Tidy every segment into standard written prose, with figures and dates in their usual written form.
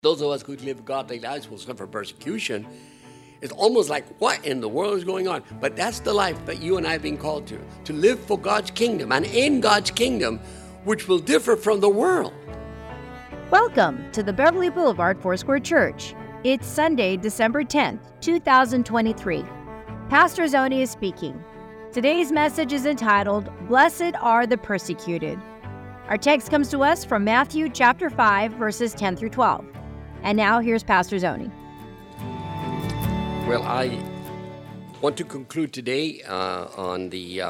Those of us who live godly lives will suffer persecution. It's almost like, what in the world is going on? But that's the life that you and I have been called to live for God's kingdom and in God's kingdom, which will differ from the world. Welcome to the Beverly Boulevard Foursquare Church. It's Sunday, December 10th, 2023. Pastor Zoni is speaking. Today's message is entitled, Blessed Are the Persecuted. Our text comes to us from Matthew chapter 5, verses 10 through 12. And now here's Pastor Zoni. Well, I want to conclude today on the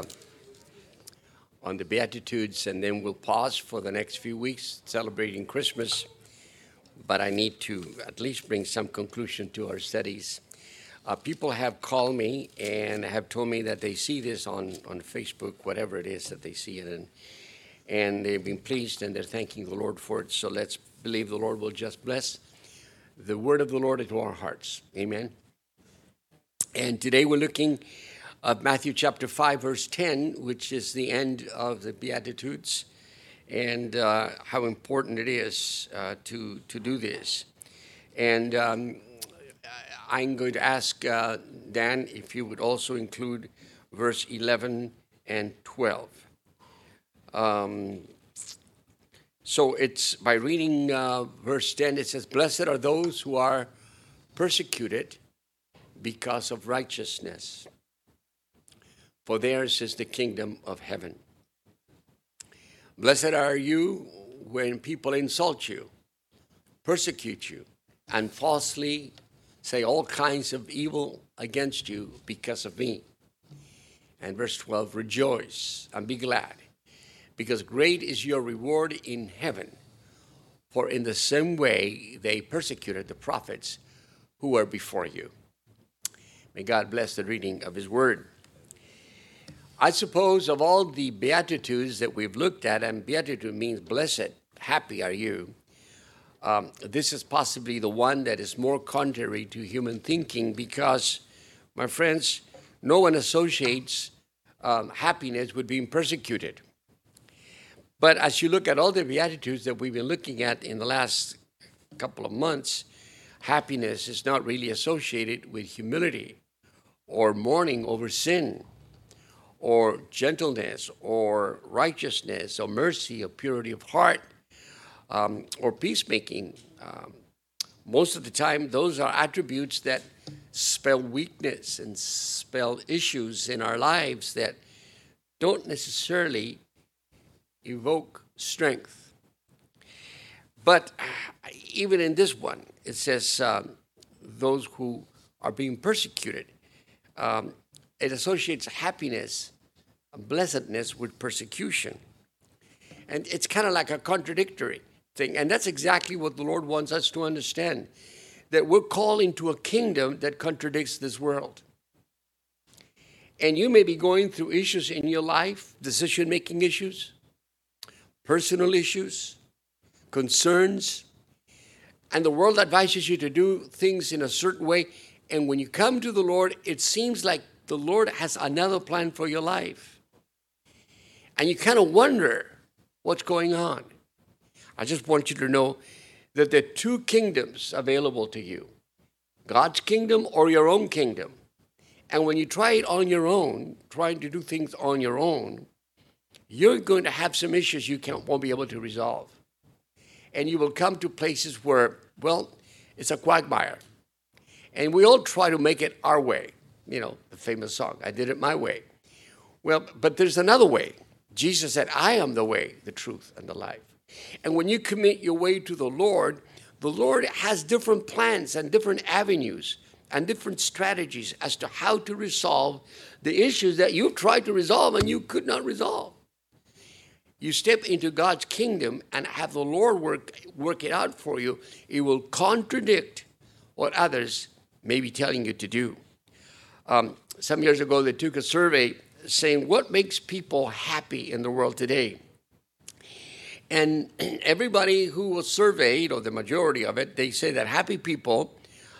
Beatitudes, and then we'll pause for the next few weeks celebrating Christmas. But I need to at least bring some conclusion to our studies. People have called me and have told me that they see this on Facebook, whatever it is that they see it in, and they've been pleased and they're thanking the Lord for it. So let's believe the Lord will just bless the word of the Lord into our hearts. Amen. And today we're looking at Matthew chapter 5, verse 10, which is the end of the Beatitudes, and how important it is to do this. And I'm going to ask Dan if you would also include verse 11 and 12. So it's by reading verse 10, it says, Blessed are those who are persecuted because of righteousness, for theirs is the kingdom of heaven. Blessed are you when people insult you, persecute you, and falsely say all kinds of evil against you because of me. And verse 12, rejoice and be glad, because great is your reward in heaven. For in the same way they persecuted the prophets who were before you. May God bless the reading of his word. I suppose of all the Beatitudes that we've looked at, and Beatitude means blessed, happy are you, this is possibly the one that is more contrary to human thinking because, my friends, no one associates happiness with being persecuted. But as you look at all the Beatitudes that we've been looking at in the last couple of months, happiness is not really associated with humility or mourning over sin or gentleness or righteousness or mercy or purity of heart or peacemaking. Most of the time, those are attributes that spell weakness and spell issues in our lives that don't necessarily evoke strength. But even in this one, it says those who are being persecuted. It associates happiness, blessedness with persecution. And it's kind of like a contradictory thing. And that's exactly what the Lord wants us to understand, that we're called into a kingdom that contradicts this world. And you may be going through issues in your life, decision-making issues, personal issues, concerns, and the world advises you to do things in a certain way. And when you come to the Lord, it seems like the Lord has another plan for your life. And you kind of wonder what's going on. I just want you to know that there are two kingdoms available to you, God's kingdom or your own kingdom. And when you try it on your own, trying to do things on your own, you're going to have some issues you won't be able to resolve. And you will come to places where, well, it's a quagmire. And we all try to make it our way. You know, the famous song, I did it my way. Well, but there's another way. Jesus said, I am the way, the truth, and the life. And when you commit your way to the Lord has different plans and different avenues and different strategies as to how to resolve the issues that you've tried to resolve and you could not resolve. You step into God's kingdom and have the Lord work it out for you. It will contradict what others may be telling you to do. Some years ago, they took a survey saying, what makes people happy in the world today? And everybody who was surveyed, or the majority of it, they say that happy people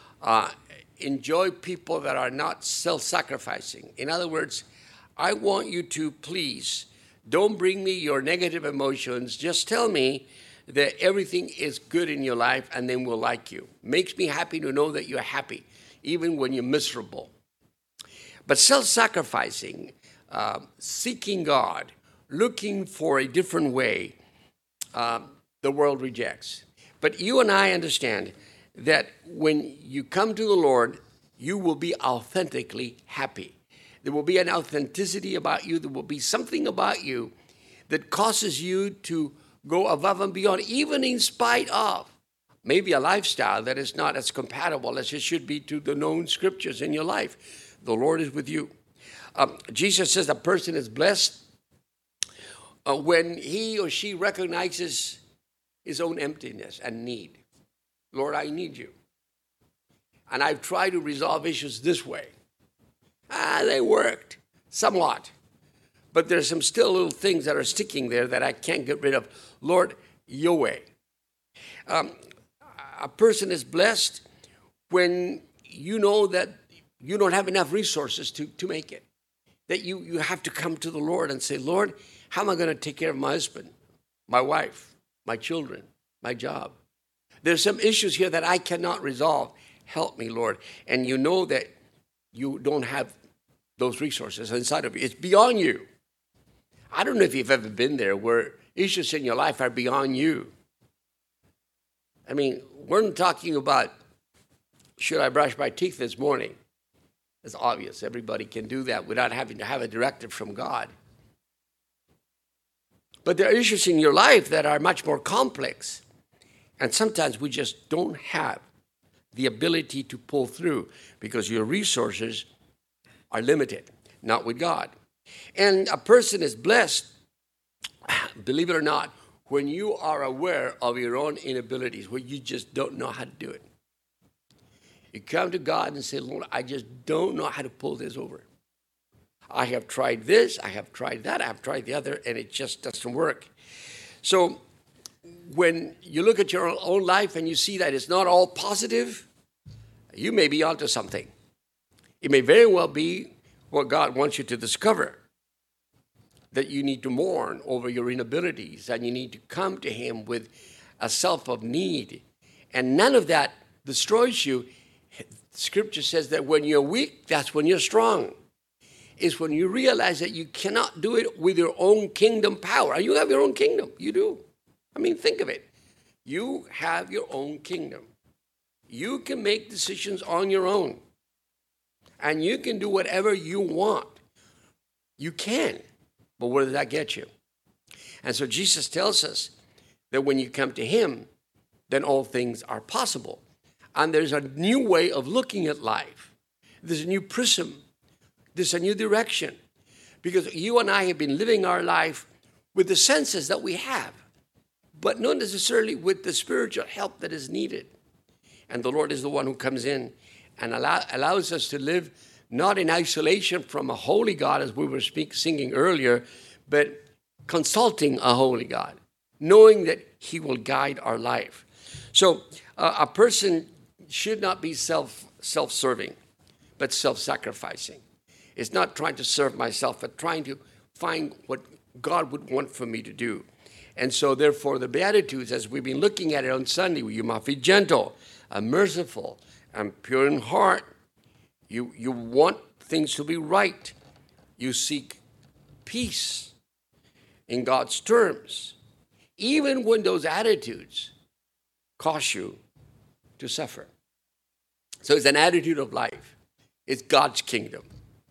enjoy people that are not self-sacrificing. In other words, I want you to please don't bring me your negative emotions. Just tell me that everything is good in your life and then will like you. Makes me happy to know that you're happy, even when you're miserable. But self-sacrificing, seeking God, looking for a different way, the world rejects. But you and I understand that when you come to the Lord, you will be authentically happy. There will be an authenticity about you. There will be something about you that causes you to go above and beyond, even in spite of maybe a lifestyle that is not as compatible as it should be to the known scriptures in your life. The Lord is with you. Jesus says a person is blessed when he or she recognizes his own emptiness and need. Lord, I need you. And I've tried to resolve issues this way. They worked somewhat. But there's some still little things that are sticking there that I can't get rid of. Lord, your way. A person is blessed when you know that you don't have enough resources to make it. That you have to come to the Lord and say, Lord, how am I going to take care of my husband, my wife, my children, my job? There's some issues here that I cannot resolve. Help me, Lord. And you know that you don't have those resources inside of you. It's beyond you. I don't know if you've ever been there where issues in your life are beyond you. I mean, we're not talking about, should I brush my teeth this morning? It's obvious. Everybody can do that without having to have a directive from God. But there are issues in your life that are much more complex. And sometimes we just don't have the ability to pull through because your resources are limited, not with God. And a person is blessed, believe it or not, when you are aware of your own inabilities, where you just don't know how to do it. You come to God and say, Lord, I just don't know how to pull this over. I have tried this, I have tried that, I have tried the other, and it just doesn't work. So when you look at your own life and you see that it's not all positive, you may be onto something. It may very well be what God wants you to discover, that you need to mourn over your inabilities and you need to come to him with a self of need. And none of that destroys you. Scripture says that when you're weak, that's when you're strong. It's when you realize that you cannot do it with your own kingdom power. And you have your own kingdom. You do. I mean, think of it. You have your own kingdom. You can make decisions on your own. And you can do whatever you want. You can. But where does that get you? And so Jesus tells us that when you come to him, then all things are possible. And there's a new way of looking at life. There's a new prism. There's a new direction. Because you and I have been living our life with the senses that we have, but not necessarily with the spiritual help that is needed. And the Lord is the one who comes in and allows us to live not in isolation from a holy God, as we were singing earlier, but consulting a holy God, knowing that he will guide our life. So a person should not be self-serving, but self-sacrificing. It's not trying to serve myself, but trying to find what God would want for me to do. And so, therefore, the Beatitudes, as we've been looking at it on Sunday, you must be gentle and merciful and pure in heart. You want things to be right. You seek peace in God's terms, even when those attitudes cause you to suffer. So it's an attitude of life. It's God's kingdom.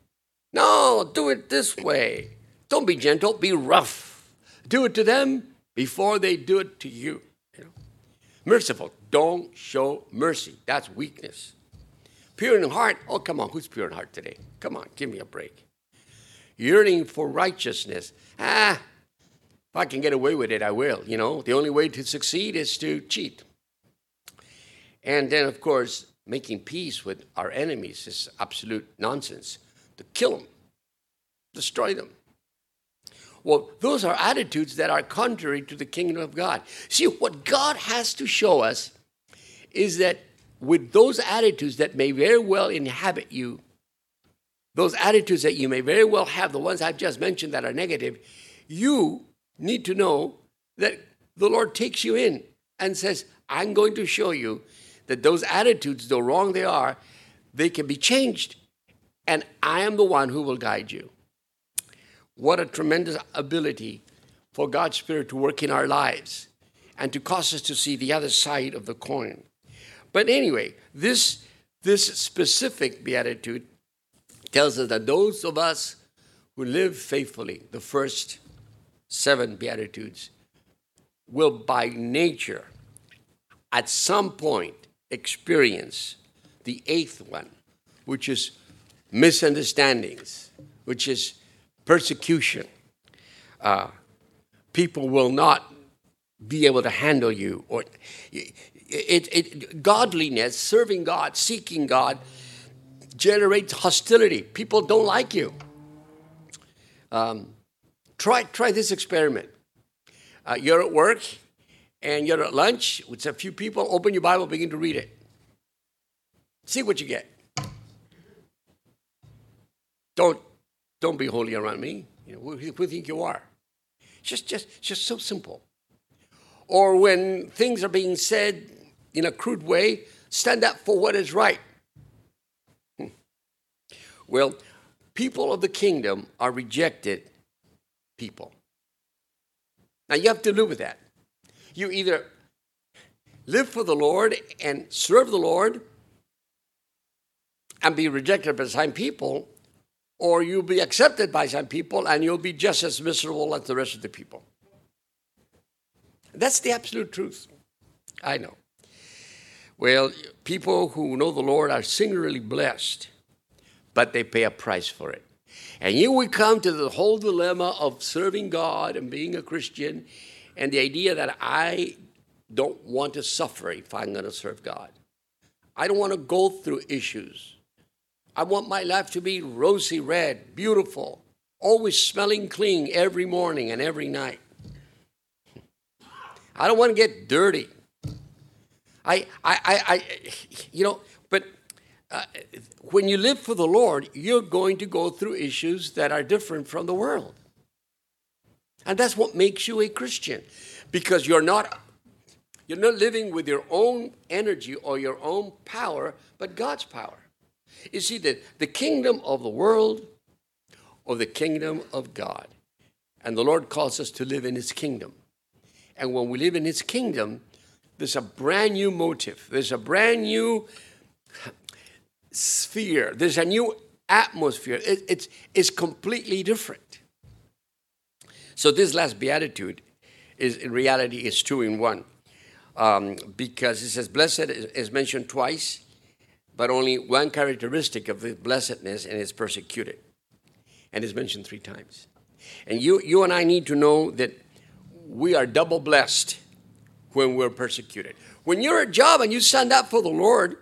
No, do it this way. Don't be gentle, be rough. Do it to them before they do it to you. Merciful, don't show mercy. That's weakness. Pure in heart, oh, come on, who's pure in heart today? Come on, give me a break. Yearning for righteousness. If I can get away with it, I will. The only way to succeed is to cheat. And then, of course, making peace with our enemies is absolute nonsense. To kill them, destroy them. Well, those are attitudes that are contrary to the kingdom of God. See, what God has to show us is that with those attitudes that may very well inhabit you, those attitudes that you may very well have, the ones I've just mentioned that are negative, you need to know that the Lord takes you in and says, I'm going to show you that those attitudes, though wrong they are, they can be changed. And I am the one who will guide you. What a tremendous ability for God's Spirit to work in our lives and to cause us to see the other side of the coin. But anyway, this specific beatitude tells us that those of us who live faithfully, the first 7 beatitudes, will by nature at some point experience the 8th one, which is misunderstandings, which is persecution. People will not be able to handle you. Or godliness, serving God, seeking God, generates hostility. People don't like you. Try this experiment. You're at work and you're at lunch with a few people. Open your Bible, begin to read it. See what you get. Don't be holy around me. You know, who do you think you are? Just so simple. Or when things are being said in a crude way, stand up for what is right. Well, people of the kingdom are rejected people. Now you have to live with that. You either live for the Lord and serve the Lord and be rejected by some people, or you'll be accepted by some people and you'll be just as miserable as the rest of the people. That's the absolute truth. I know. Well, people who know the Lord are singularly blessed, but they pay a price for it. And here we come to the whole dilemma of serving God and being a Christian, and the idea that I don't want to suffer if I'm going to serve God. I don't want to go through issues. I want my life to be rosy red, beautiful, always smelling clean every morning and every night. I don't want to get dirty. But when you live for the Lord, you're going to go through issues that are different from the world. And that's what makes you a Christian, because you're not living with your own energy or your own power, but God's power. You see, the kingdom of the world or the kingdom of God. And the Lord calls us to live in his kingdom. And when we live in his kingdom, there's a brand new motive. There's a brand new sphere. There's a new atmosphere. It's completely different. So this last beatitude is, in reality, is 2 in 1. Because it says blessed is mentioned twice, but only one characteristic of the blessedness, and it's persecuted. And it's mentioned 3 times. And you and I need to know that we are double blessed when we're persecuted. When you're at a job and you stand up for the Lord,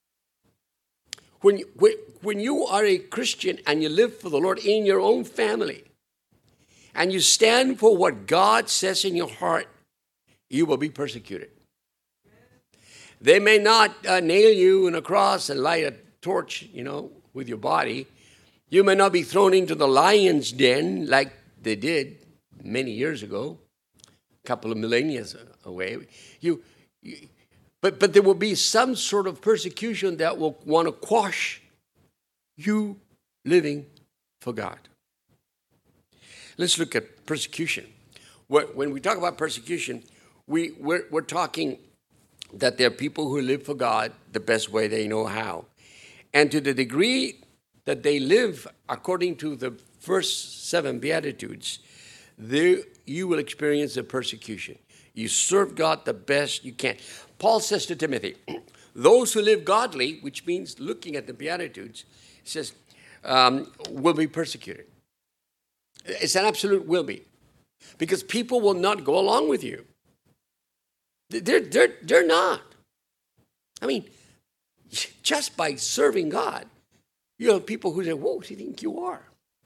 when you are a Christian and you live for the Lord in your own family, and you stand for what God says in your heart, you will be persecuted. They may not nail you in a cross and light a torch, with your body. You may not be thrown into the lion's den like they did many years ago, a couple of millennia away. But there will be some sort of persecution that will want to quash you living for God. Let's look at persecution. When we talk about persecution, we're talking that there are people who live for God the best way they know how. And to the degree that they live according to the first 7 Beatitudes, you will experience the persecution. You serve God the best you can. Paul says to Timothy, those who live godly, which means looking at the Beatitudes, says, will be persecuted. It's an absolute will be. Because people will not go along with you. They're not. I mean, just by serving God, you have people who say, whoa, who do you think you are?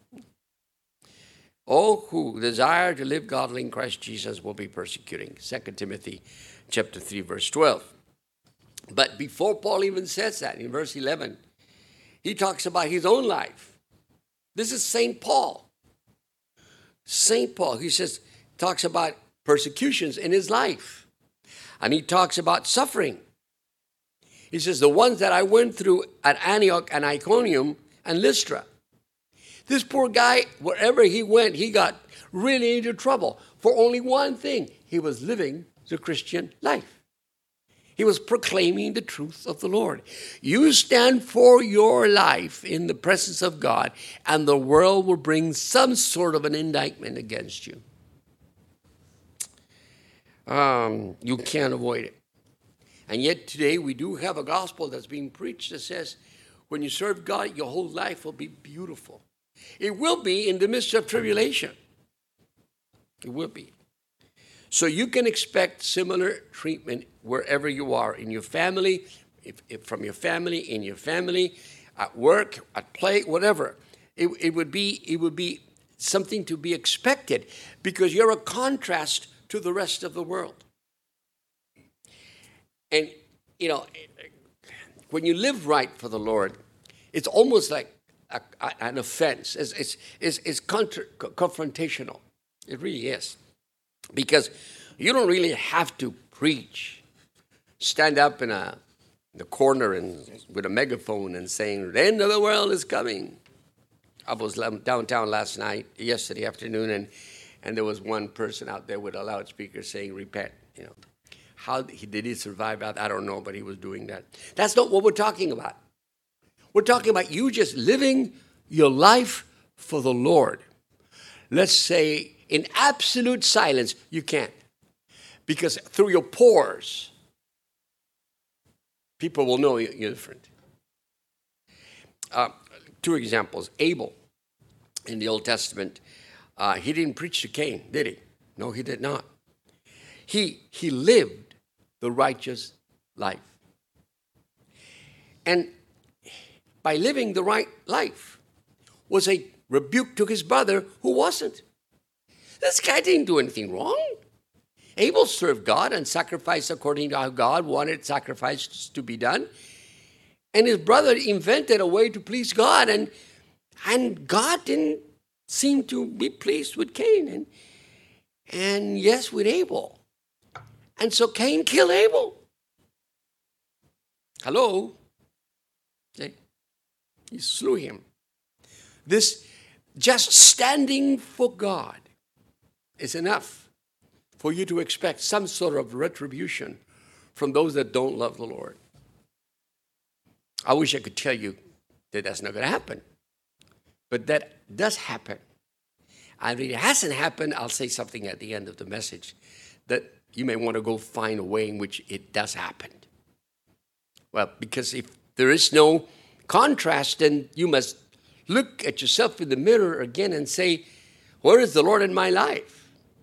All who desire to live godly in Christ Jesus will be persecuting. 2 Timothy chapter 3, verse 12. But before Paul even says that, in verse 11, he talks about his own life. This is St. Paul. St. Paul, he talks about persecutions in his life. And he talks about suffering. He says, the ones that I went through at Antioch and Iconium and Lystra. This poor guy, wherever he went, he got really into trouble for only one thing. He was living the Christian life. He was proclaiming the truth of the Lord. You stand for your life in the presence of God, and the world will bring some sort of an indictment against you. You can't avoid it. And yet today we do have a gospel that's being preached that says, when you serve God, your whole life will be beautiful. It will be in the midst of tribulation. It will be. So you can expect similar treatment wherever you are, in your family, if from your family, in your family, at work, at play, whatever. It would be something to be expected because you're a contrast to the rest of the world. And, when you live right for the Lord, it's almost like an offense. It's confrontational. It really is. Because you don't really have to preach, stand up in the corner and with a megaphone and saying, the end of the world is coming. I was downtown yesterday afternoon, and there was one person out there with a loudspeaker saying, repent, How did he survive that? I don't know, but he was doing that. That's not what we're talking about. We're talking about you just living your life for the Lord. Let's say in absolute silence, you can't. Because through your pores, people will know you're different. 2 examples. Abel, in the Old Testament, he didn't preach to Cain, did he? No, he did not. He lived the righteous life. And by living the right life was a rebuke to his brother who wasn't. This guy didn't do anything wrong. Abel served God and sacrificed according to how God wanted sacrifices to be done. And his brother invented a way to please God, and God didn't seem to be pleased with Cain. And yes, with Abel. And so Cain killed Abel. Hello? See? He slew him. This just standing for God is enough for you to expect some sort of retribution from those that don't love the Lord. I wish I could tell you that that's not going to happen. But that does happen. And if it hasn't happened, I'll say something at the end of the message that you may want to go find a way in which it does happen. Well, because if there is no contrast, then you must look at yourself in the mirror again and say, where is the Lord in my life?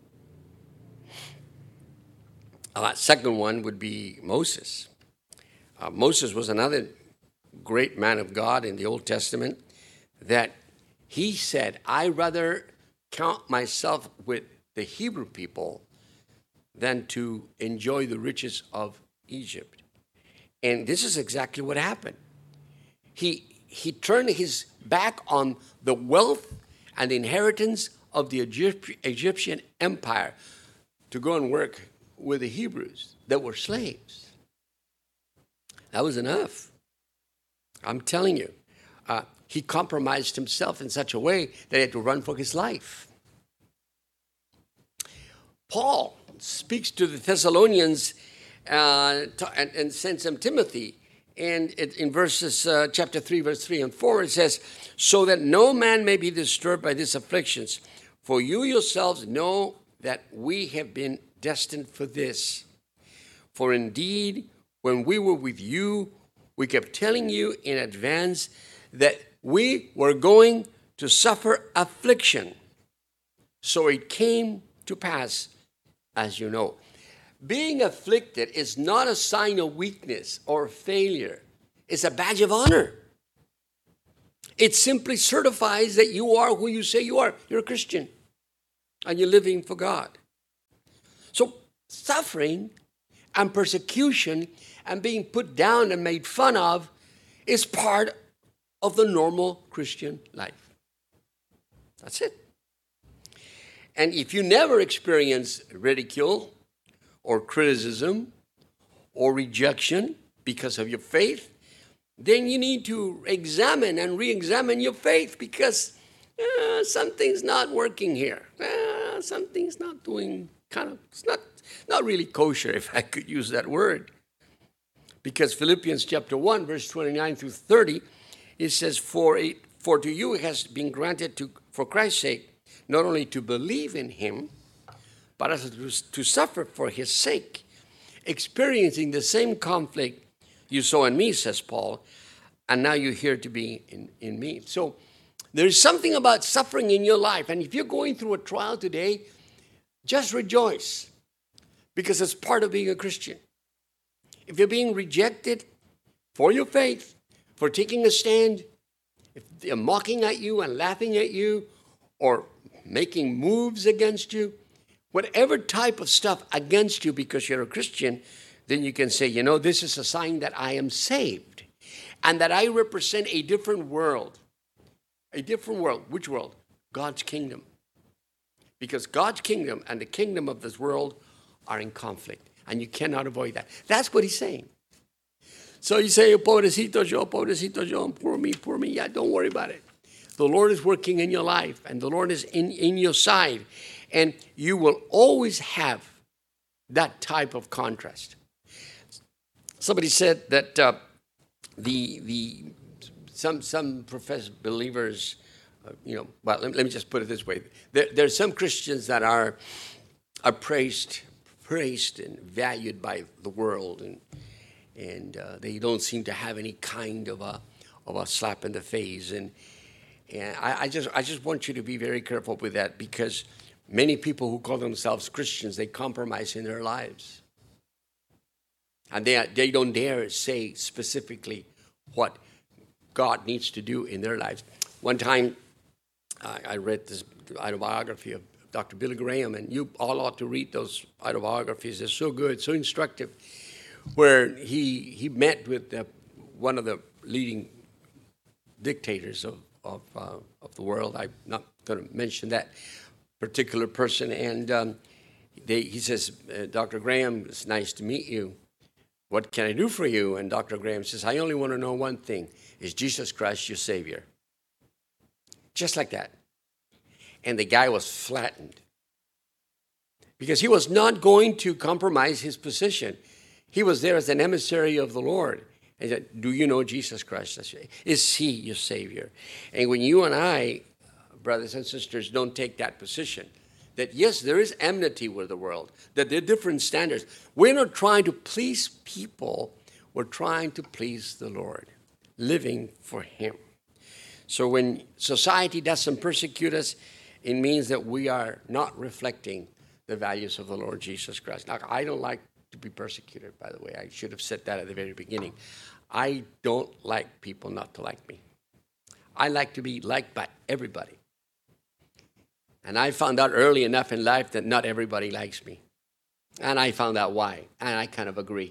Second one would be Moses. Moses was another great man of God in the Old Testament that he said, I rather count myself with the Hebrew people than to enjoy the riches of Egypt. And this is exactly what happened. He turned his back on the wealth and the inheritance of the Egyptian empire to go and work with the Hebrews that were slaves. That was enough. I'm telling you. He compromised himself in such a way that he had to run for his life. Paul speaks to the Thessalonians and sends them Timothy. And in chapter 3, verse 3 and 4, it says, so that no man may be disturbed by these afflictions, for you yourselves know that we have been destined for this. For indeed, when we were with you, we kept telling you in advance that we were going to suffer affliction. So it came to pass, as you know. Being afflicted is not a sign of weakness or failure. It's a badge of honor. It simply certifies that you are who you say you are. You're a Christian. And you're living for God. So suffering and persecution and being put down and made fun of is part of the normal Christian life. That's it. And if you never experience ridicule or criticism or rejection because of your faith, then you need to examine and re-examine your faith, because something's not working here. Something's not doing it's not really kosher, if I could use that word. Because Philippians chapter 1, verse 29 through 30, it says, For to you it has been granted for Christ's sake, not only to believe in him, but also to suffer for his sake, experiencing the same conflict you saw in me, says Paul, and now you're here to be in me. So there's something about suffering in your life. And if you're going through a trial today, just rejoice, because it's part of being a Christian. If you're being rejected for your faith, for taking a stand, if they're mocking at you and laughing at you, or making moves against you, whatever type of stuff against you because you're a Christian, then you can say, this is a sign that I am saved and that I represent a different world. A different world. Which world? God's kingdom. Because God's kingdom and the kingdom of this world are in conflict, and you cannot avoid that. That's what he's saying. So you say, pobrecito yo, poor me. Yeah, don't worry about it. The Lord is working in your life, and the Lord is in your side. And you will always have that type of contrast. Somebody said that some professed believers, let me just put it this way. There's some Christians that are praised and valued by the world, and they don't seem to have any kind of a slap in the face. And I just want you to be very careful with that, because many people who call themselves Christians, they compromise in their lives. And they don't dare say specifically what God needs to do in their lives. One time, I read this autobiography of Dr. Billy Graham, and you all ought to read those autobiographies. They're so good, so instructive, where he met with one of the leading dictators of the world. I'm not going to mention that particular person. And he says, Dr. Graham, it's nice to meet you. What can I do for you? And Dr. Graham says, I only want to know one thing. Is Jesus Christ your Savior? Just like that. And the guy was flattened, because he was not going to compromise his position. He was there as an emissary of the Lord. He said, do you know Jesus Christ? Is he your Savior? And when you and I, brothers and sisters, don't take that position, that yes, there is enmity with the world, that there are different standards. We're not trying to please people. We're trying to please the Lord, living for him. So when society doesn't persecute us, it means that we are not reflecting the values of the Lord Jesus Christ. Now, I don't like to be persecuted, by the way. I should have said that at the very beginning. I don't like people not to like me. I like to be liked by everybody. And I found out early enough in life that not everybody likes me. And I found out why. And I kind of agree.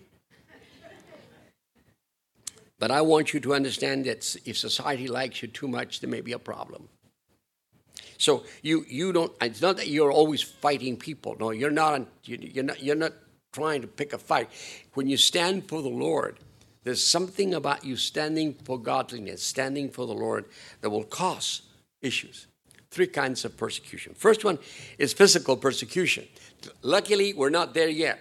But I want you to understand that if society likes you too much, there may be a problem. So you don't. It's not that you're always fighting people. No, you're not. You're not trying to pick a fight. When you stand for the Lord, there's something about you standing for godliness, standing for the Lord, that will cause issues. 3 kinds of persecution. First one is physical persecution. Luckily, we're not there yet.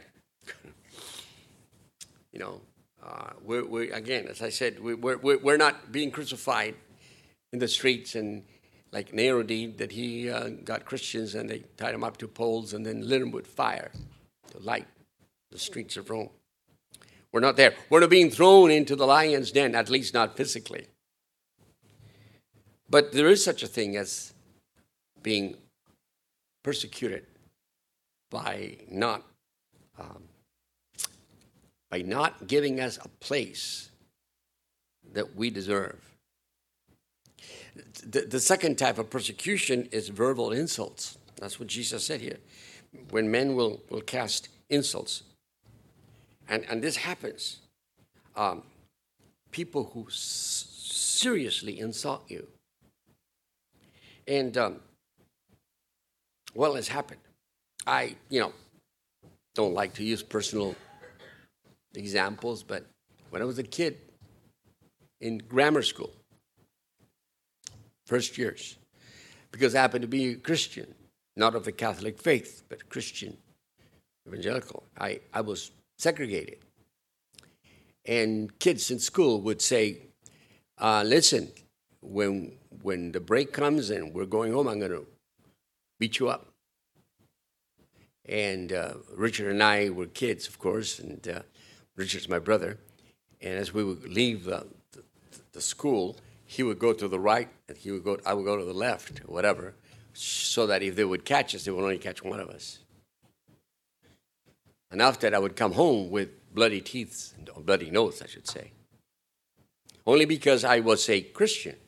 We again, as I said, we're not being crucified in the streets, and like Nero did, that he got Christians and they tied them up to poles and then lit them with fire to light the streets of Rome. We're not there. We're not being thrown into the lion's den, at least not physically. But there is such a thing as being persecuted by not giving us a place that we deserve. The second type of persecution is verbal insults. That's what Jesus said here. When men will cast insults. And this happens. People who seriously insult you. And Well, it's happened. I, don't like to use personal examples, but when I was a kid in grammar school, first years, because I happened to be a Christian, not of the Catholic faith, but Christian, evangelical, I was segregated. And kids in school would say, listen, when the break comes and we're going home, I'm going to beat you up. And Richard and I were kids, of course, and Richard's my brother. And as we would leave the school, he would go to the right, and I would go to the left, or whatever, so that if they would catch us, they would only catch one of us. And after that, I would come home with bloody teeth, or bloody nose, I should say. Only because I was a Christian.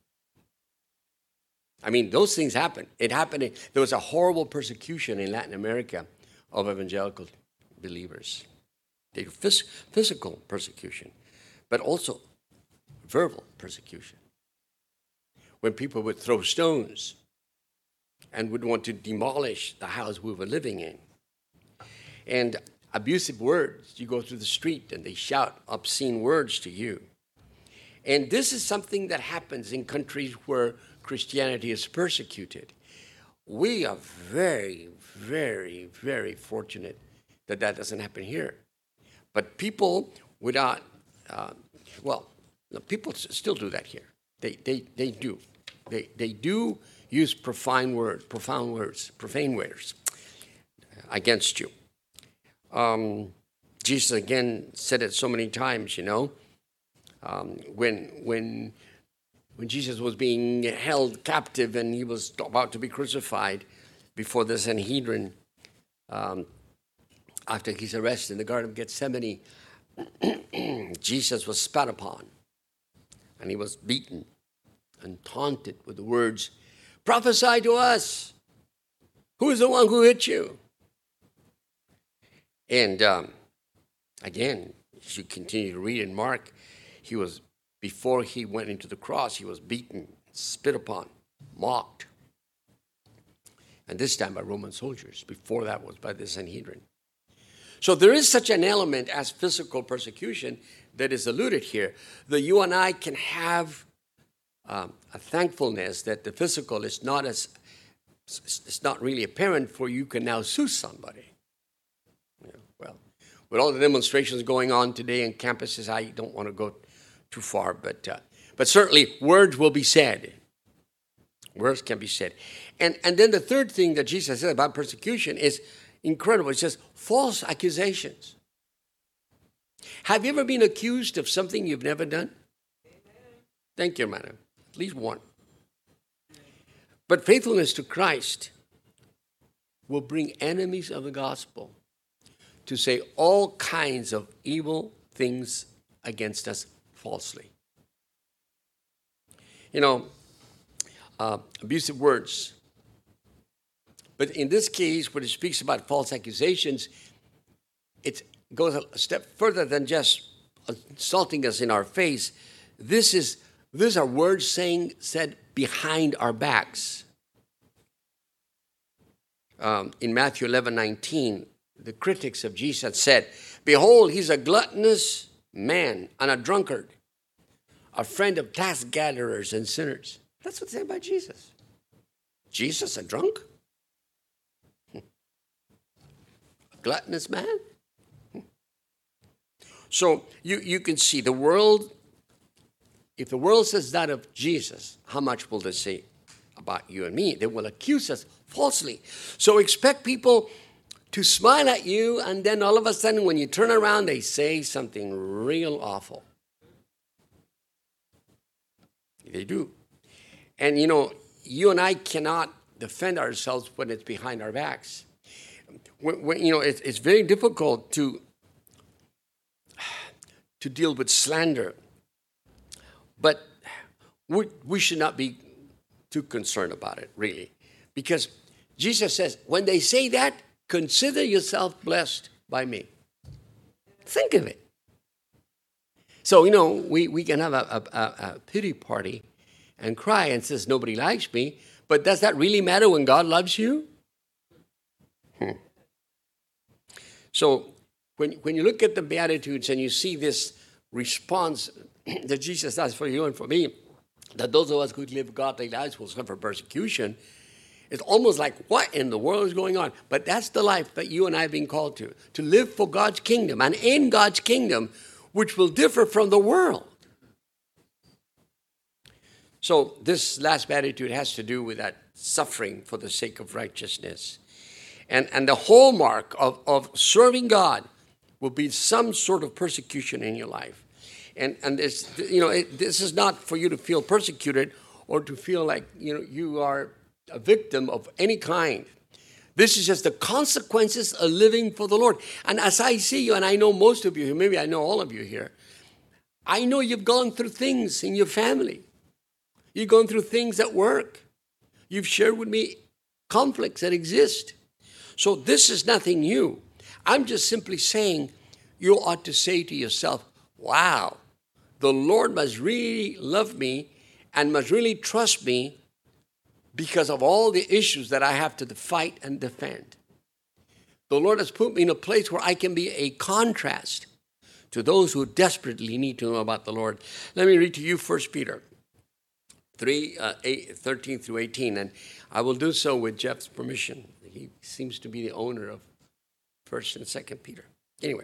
I mean, those things happened. It happened. There was a horrible persecution in Latin America of evangelical believers. They were physical persecution, but also verbal persecution. When people would throw stones and would want to demolish the house we were living in. And abusive words. You go through the street and they shout obscene words to you. And this is something that happens in countries where Christianity is persecuted. We are very, very, very fortunate that doesn't happen here. But people without, people still do that here. They do. They do use profane words against you. Jesus again said it so many times, when Jesus was being held captive and he was about to be crucified before the Sanhedrin, after his arrest in the Garden of Gethsemane, Jesus was spat upon and he was beaten and taunted with the words, "Prophesy to us. Who is the one who hit you?" And again, as you continue to read in Mark, before he went into the cross, he was beaten, spit upon, mocked. And this time by Roman soldiers. Before that was by the Sanhedrin. So there is such an element as physical persecution that is alluded here, that you and I can have a thankfulness that the physical is not really apparent, for you can now sue somebody. Well, with all the demonstrations going on today in campuses, I don't want to go too far, but certainly words will be said. Words can be said. And then the third thing that Jesus said about persecution is incredible. It says false accusations. Have you ever been accused of something you've never done? Thank you, madam. At least one. But faithfulness to Christ will bring enemies of the gospel to say all kinds of evil things against us falsely. Abusive words. But in this case, when it speaks about false accusations, it goes a step further than just insulting us in our face. These are words said behind our backs. In Matthew 11:19, the critics of Jesus said, "Behold, he's a gluttonous man and a drunkard, a friend of tax gatherers and sinners." That's what they say about Jesus. Jesus, a drunk? A gluttonous man? So you can see the world, if the world says that of Jesus, how much will they say about you and me? They will accuse us falsely. So expect people to smile at you, and then all of a sudden when you turn around, they say something real awful. They do. And you and I cannot defend ourselves when it's behind our backs. It's very difficult to deal with slander. But we should not be too concerned about it, really. Because Jesus says, when they say that, consider yourself blessed by me. Think of it. So, we can have a pity party and cry and says, nobody likes me. But does that really matter when God loves you? So when you look at the Beatitudes and you see this response that Jesus has for you and for me, that those of us who live godly lives will suffer persecution, it's almost like, what in the world is going on? But that's the life that you and I have been called to live for God's kingdom and in God's kingdom, which will differ from the world. So this last Beatitude has to do with that suffering for the sake of righteousness. And the hallmark of serving God will be some sort of persecution in your life. And this, this is not for you to feel persecuted or to feel like, you are a victim of any kind. This is just the consequences of living for the Lord. And as I see you, and I know most of you here, maybe I know all of you here, I know you've gone through things in your family. You've gone through things at work. You've shared with me conflicts that exist. So this is nothing new. I'm just simply saying you ought to say to yourself, wow, the Lord must really love me and must really trust me because of all the issues that I have to fight and defend. The Lord has put me in a place where I can be a contrast to those who desperately need to know about the Lord. Let me read to you 1 Peter 13 through 18, and I will do so with Jeff's permission. He seems to be the owner of 1st and 2nd Peter. Anyway,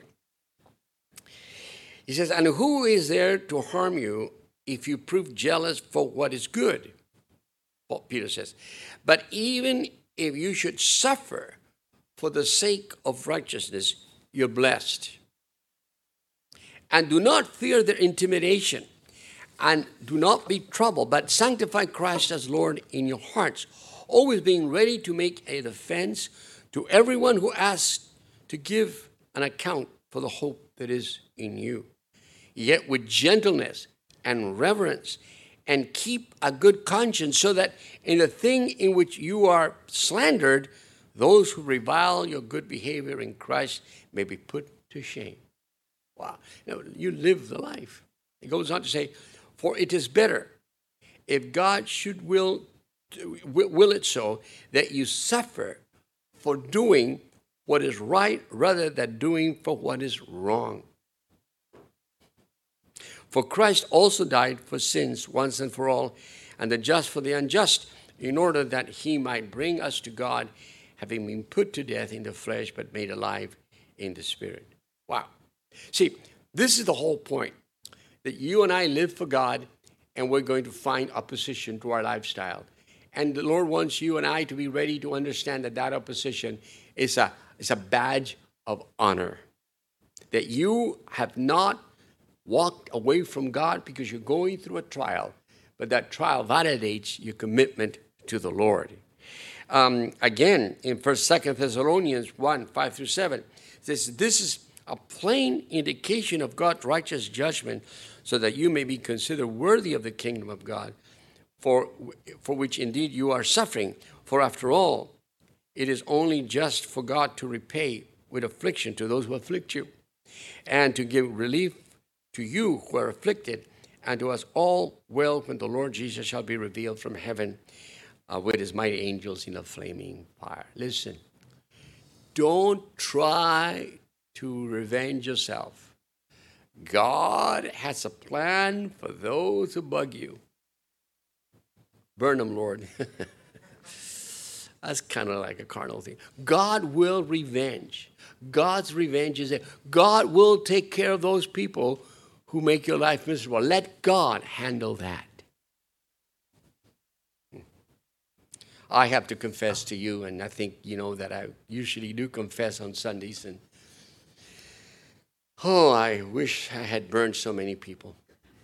he says, and who is there to harm you if you prove jealous for what is good? Well, Peter says, but even if you should suffer for the sake of righteousness, you're blessed. And do not fear their intimidation, and do not be troubled, but sanctify Christ as Lord in your hearts, always being ready to make a defense to everyone who asks to give an account for the hope that is in you, yet with gentleness and reverence, and keep a good conscience, so that in the thing in which you are slandered, those who revile your good behavior in Christ may be put to shame. Wow. You live the life. It goes on to say, for it is better if God should will it so that you suffer for doing what is right rather than doing for what is wrong. For Christ also died for sins once and for all, and the just for the unjust, in order that he might bring us to God, having been put to death in the flesh, but made alive in the spirit. Wow. See, this is the whole point, that you and I live for God, and we're going to find opposition to our lifestyle. And the Lord wants you and I to be ready to understand that that opposition is a badge of honor. That you have not walked away from God because you're going through a trial, but that trial validates your commitment to the Lord. Again, in 2 Thessalonians 1, 5 through 7, this is a plain indication of God's righteous judgment, so that you may be considered worthy of the kingdom of God, for which indeed you are suffering. For after all, it is only just for God to repay with affliction to those who afflict you, and to give relief to you who are afflicted, and to us all well when the Lord Jesus shall be revealed from heaven with his mighty angels in a flaming fire. Listen, don't try to revenge yourself. God has a plan for those who bug you. Burn them, Lord. That's kind of like a carnal thing. God will revenge. God's revenge is there. God will take care of those people who make your life miserable. Let God handle that. I have to confess to you, and I think you know that I usually do confess on Sundays, and I wish I had burned so many people.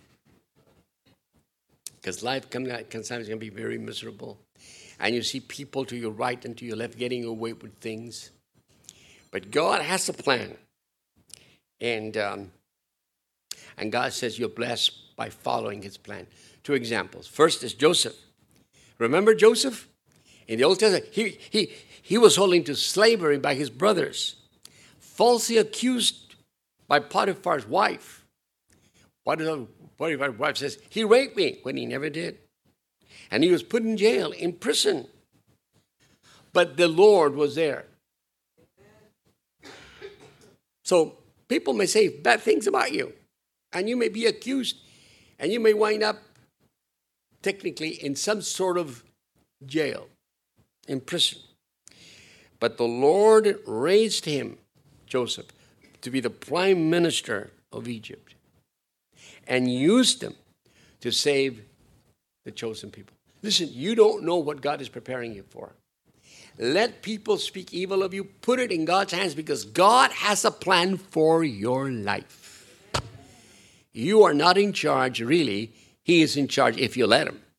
Because life sometimes going to be very miserable. And you see people to your right and to your left getting away with things. But God has a plan. And God says you're blessed by following his plan. 2 examples. First is Joseph. Remember Joseph? In the Old Testament, he was holding to slavery by his brothers. Falsely accused by Potiphar's wife. Potiphar's wife says, he raped me, when he never did. And he was put in jail, in prison. But the Lord was there. So people may say bad things about you, and you may be accused, and you may wind up technically in some sort of jail, in prison. But the Lord raised him, Joseph, to be the prime minister of Egypt and used him to save the chosen people. Listen, you don't know what God is preparing you for. Let people speak evil of you. Put it in God's hands because God has a plan for your life. You are not in charge, really. He is in charge if you let him.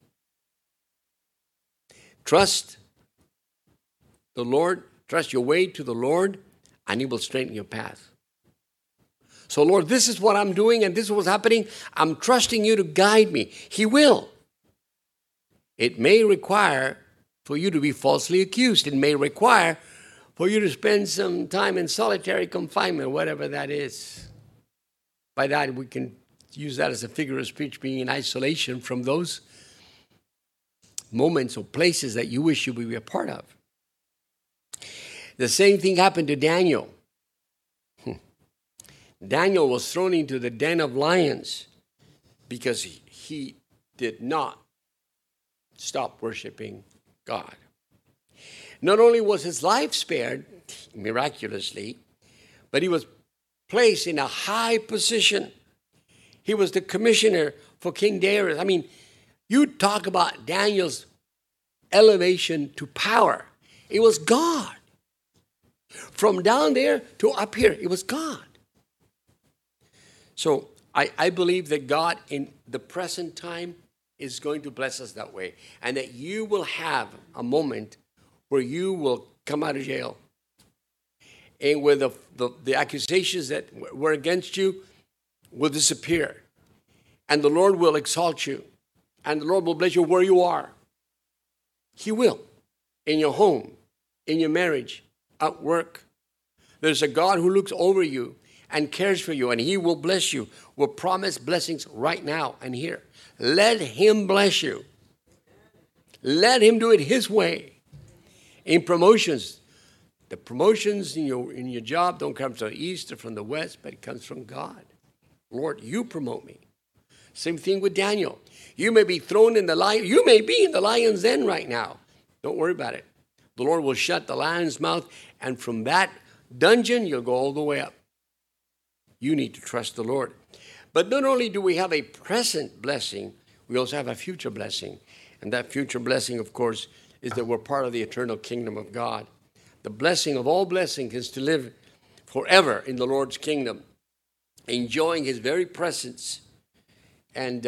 Trust the Lord, trust your way to the Lord, and he will straighten your path. So, Lord, this is what I'm doing, and this is what's happening. I'm trusting you to guide me. He will. It may require for you to be falsely accused. It may require for you to spend some time in solitary confinement, whatever that is. By that, we can use that as a figure of speech, being in isolation from those moments or places that you wish you would be a part of. The same thing happened to Daniel. Daniel was thrown into the den of lions because he did not stop worshiping God. Not only was his life spared miraculously, but he was placed in a high position. He was the commissioner for King Darius. I mean, you talk about Daniel's elevation to power. It was God. From down there to up here, it was God. So I believe that God in the present time is going to bless us that way. And that you will have a moment where you will come out of jail. And where the accusations that were against you will disappear. And the Lord will exalt you. And the Lord will bless you where you are. He will. In your home, in your marriage, at work. There's a God who looks over you and cares for you, and he will bless you. We'll promise blessings right now and here. Let him bless you. Let him do it his way. In promotions, the promotions in your job don't come from the east or from the west, but it comes from God. Lord, you promote me. Same thing with Daniel. You may be thrown in the lion. You may be in the lion's den right now. Don't worry about it. The Lord will shut the lion's mouth, and from that dungeon, you'll go all the way up. You need to trust the Lord. But not only do we have a present blessing, we also have a future blessing. And that future blessing, of course, is that we're part of the eternal kingdom of God. The blessing of all blessings is to live forever in the Lord's kingdom, enjoying his very presence. And,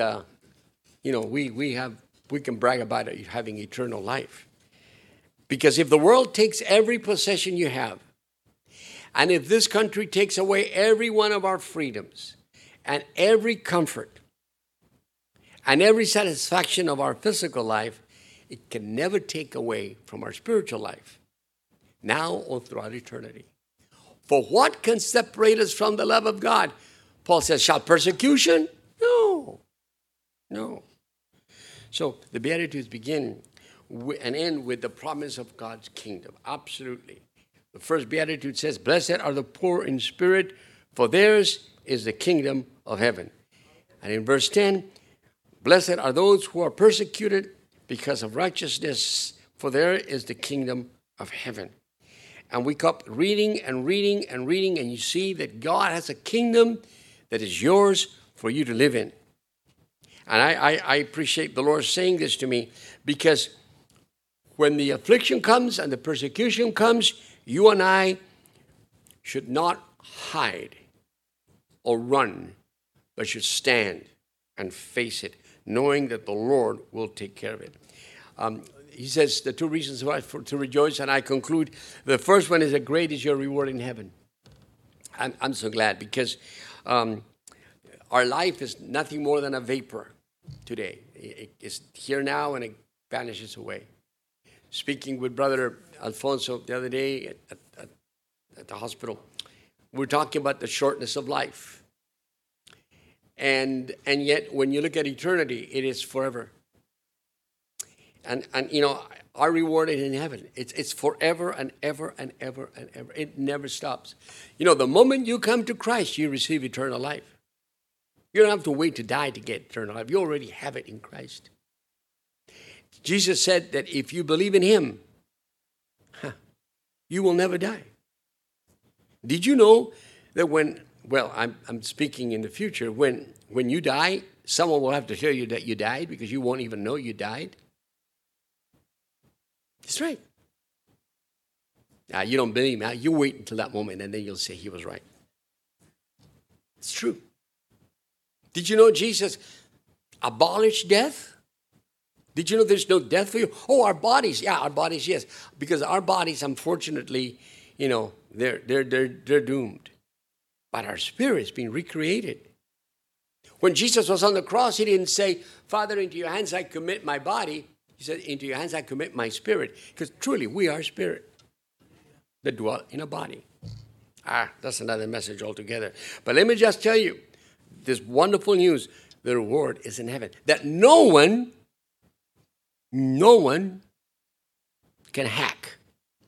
we can brag about it, having eternal life. Because if the world takes every possession you have, and if this country takes away every one of our freedoms, and every comfort, and every satisfaction of our physical life, it can never take away from our spiritual life, now or throughout eternity. For what can separate us from the love of God? Paul says, shall persecution? No. So the Beatitudes begin and end with the promise of God's kingdom. Absolutely. The first Beatitude says, blessed are the poor in spirit, for theirs is the kingdom of heaven. And in verse 10, blessed are those who are persecuted because of righteousness, for there is the kingdom of heaven. And we kept reading and reading and reading, and you see that God has a kingdom that is yours for you to live in. And I appreciate the Lord saying this to me, because when the affliction comes and the persecution comes, you and I should not hide or run, but should stand and face it, knowing that the Lord will take care of it. He says the two reasons why to rejoice, and I conclude. The first one is that great is your reward in heaven. I'm so glad, because our life is nothing more than a vapor today. It's here now and it vanishes away. Speaking with Brother Alfonso the other day at the hospital, we're talking about the shortness of life. And yet, when you look at eternity, it is forever. And our reward is in heaven. It's forever and ever and ever and ever. It never stops. The moment you come to Christ, you receive eternal life. You don't have to wait to die to get eternal life. You already have it in Christ. Jesus said that if you believe in him, you will never die. Did you know that I'm speaking in the future, when you die, someone will have to tell you that you died because you won't even know you died? That's right. Now, you don't believe me. You wait until that moment and then you'll say he was right. It's true. Did you know Jesus abolished death? Did you know there's no death for you? Oh, our bodies. Yeah, our bodies, yes. Because our bodies, unfortunately, they're doomed. But our spirit's been recreated. When Jesus was on the cross, he didn't say, Father, into your hands I commit my body. He said, into your hands I commit my spirit. Because truly, we are spirit that dwell in a body. That's another message altogether. But let me just tell you, this wonderful news, the reward is in heaven. That no one can hack.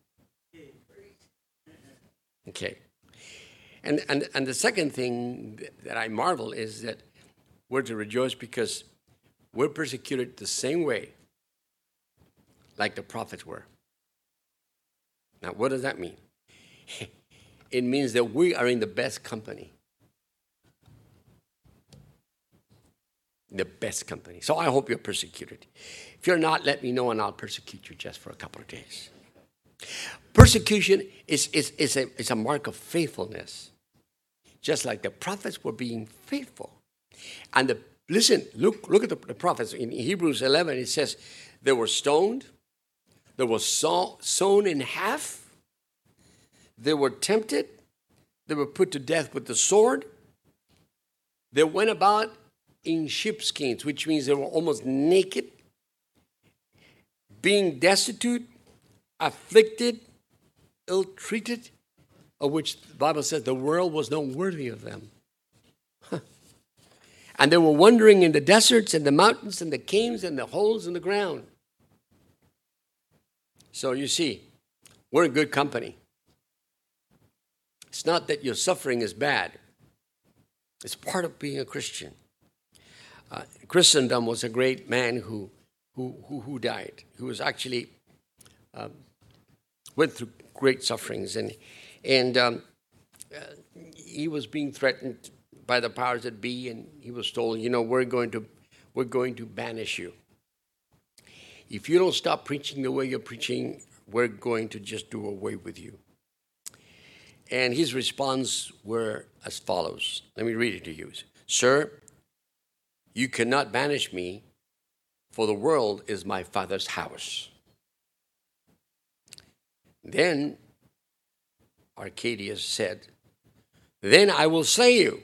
Okay. And the second thing that I marvel is that we're to rejoice because we're persecuted the same way like the prophets were. Now, what does that mean? It means that we are in the best company. The best company. So I hope you're persecuted. If you're not, let me know and I'll persecute you just for a couple of days. Persecution is a mark of faithfulness. Just like the prophets were being faithful. And look at the prophets. In Hebrews 11, it says they were stoned, they were sown in half, they were tempted, they were put to death with the sword, they went about in sheepskins, which means they were almost naked, being destitute, afflicted, ill-treated, of which the Bible says the world was not worthy of them. And they were wandering in the deserts and the mountains and the caves and the holes in the ground. So you see, we're in good company. It's not that your suffering is bad. It's part of being a Christian. Chrysostom was a great man who died, who was actually went through great sufferings, and he was being threatened by the powers that be, and he was told, we're going to banish you. If you don't stop preaching the way you're preaching, we're going to just do away with you. And his response were as follows. Let me read it to you. Sir, you cannot banish me, for the world is my Father's house. Then Arcadius said, then I will slay you.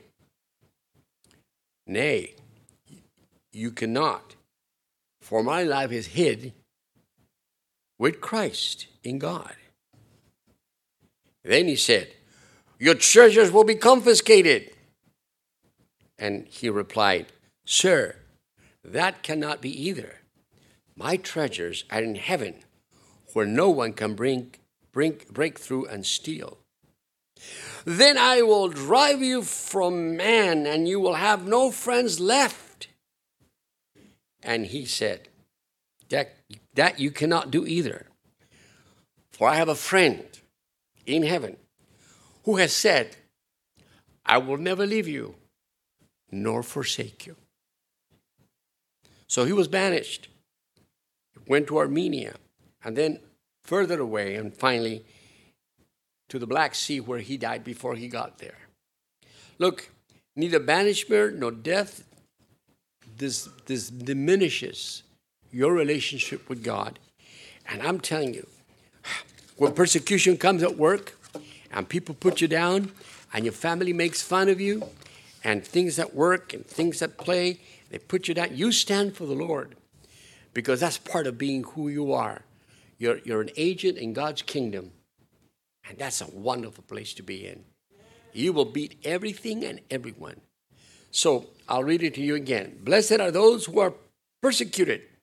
Nay, you cannot, for my life is hid with Christ in God. Then he said, your treasures will be confiscated. And he replied, sir, that cannot be either. My treasures are in heaven, where no one can break through and steal. Then I will drive you from man, and you will have no friends left. And he said, that you cannot do either. For I have a friend in heaven who has said, I will never leave you nor forsake you. So he was banished, went to Armenia, and then further away, and finally to the Black Sea, where he died before he got there. Look, neither banishment nor death, this diminishes your relationship with God. And I'm telling you, when persecution comes at work, and people put you down, and your family makes fun of you, and things at work and things at play, they put you down, you stand for the Lord, because that's part of being who you are. You're an agent in God's kingdom, and that's a wonderful place to be in. You will beat everything and everyone. So I'll read it to you again. Blessed are those who are persecuted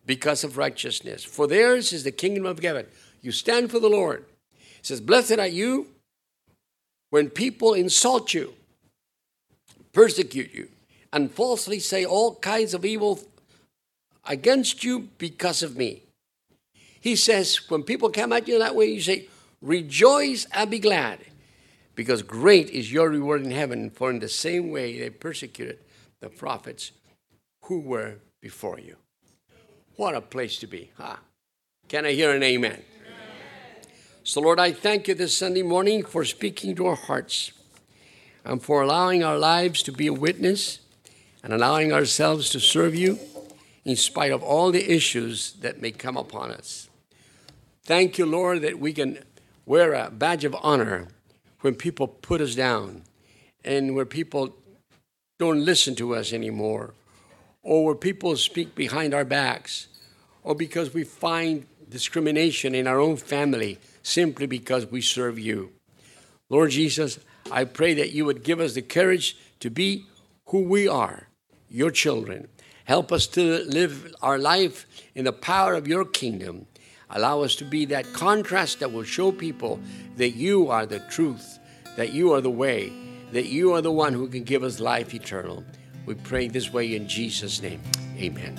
because of righteousness. For theirs is the kingdom of heaven. You stand for the Lord. It says, blessed are you when people insult you, persecute you, and falsely say all kinds of evil against you because of me. He says, when people come at you that way, you say, rejoice and be glad, because great is your reward in heaven, for in the same way they persecuted the prophets who were before you. What a place to be, huh? Can I hear an amen? Amen. So, Lord, I thank you this Sunday morning for speaking to our hearts and for allowing our lives to be a witness and allowing ourselves to serve you in spite of all the issues that may come upon us. Thank you, Lord, that we can wear a badge of honor when people put us down and where people don't listen to us anymore, or where people speak behind our backs, or because we find discrimination in our own family simply because we serve you. Lord Jesus, I pray that you would give us the courage to be who we are, your children. Help us to live our life in the power of your kingdom. Allow us to be that contrast that will show people that you are the truth, that you are the way, that you are the one who can give us life eternal. We pray this way in Jesus' name. Amen.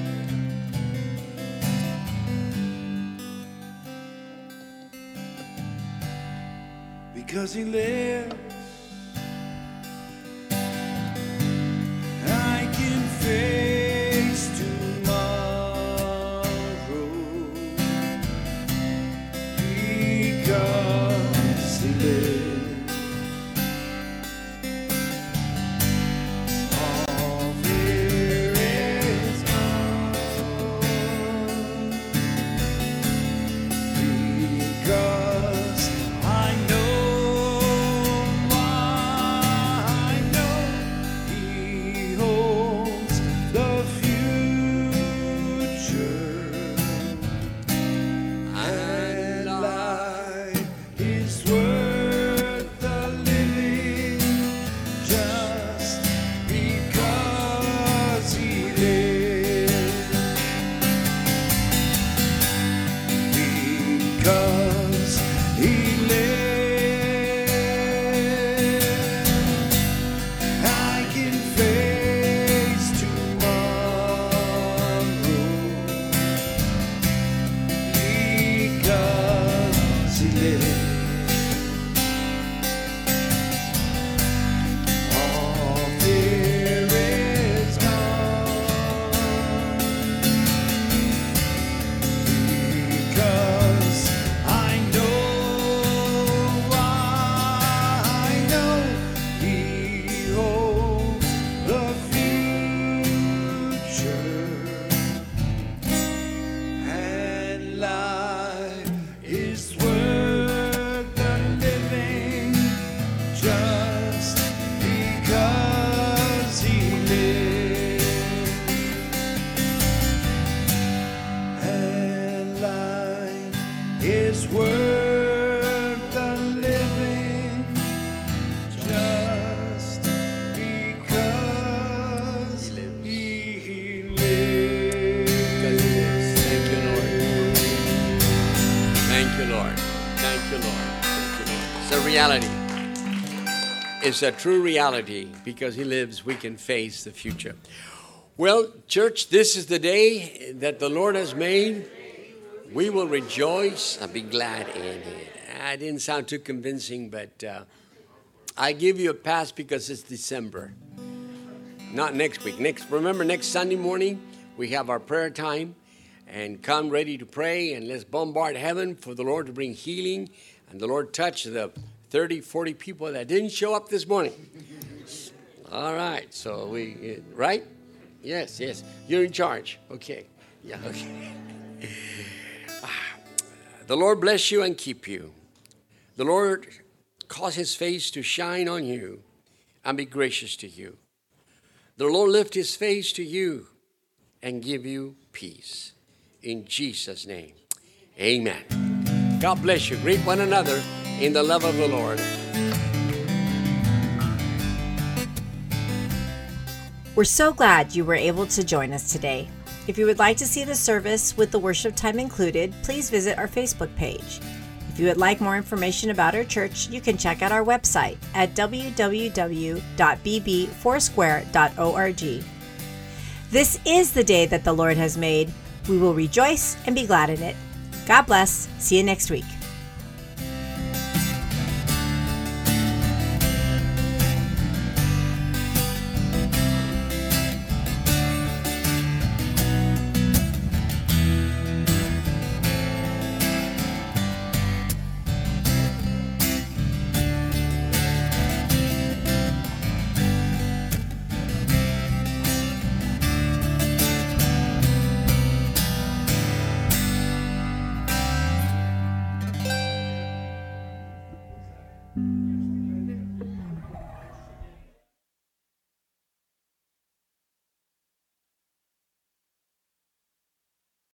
Because he lives, I can face tomorrow. Because he lives, all fear is gone. Because I know he holds the future, and life is worth the living just because he lives. Because he lives, I can face tomorrow. Because he lives, all fear is gone. Because I know he holds the future, and life is worth the living just because he lives, and life is worth the living just because he lives. Thank you, Lord. Thank you, Lord. Thank you, Lord. Thank you, Lord. It's a reality. It's a true reality. Because he lives, we can face the future. Well, church, this is the day that the Lord has made. We will rejoice and be glad in it. I didn't sound too convincing, but I give you a pass because it's December. Not next week. Remember, next Sunday morning, we have our prayer time. And come ready to pray, and let's bombard heaven for the Lord to bring healing. And the Lord touch the 30, 40 people that didn't show up this morning. All right. So right? Yes. You're in charge. Okay. Yeah, okay. The Lord bless you and keep you. The Lord cause his face to shine on you and be gracious to you. The Lord lift his face to you and give you peace. In Jesus' name, amen. God bless you. Greet one another in the love of the Lord. We're so glad you were able to join us today. If you would like to see the service with the worship time included, please visit our Facebook page. If you would like more information about our church, you can check out our website at www.bbfoursquare.org. This is the day that the Lord has made. We will rejoice and be glad in it. God bless. See you next week.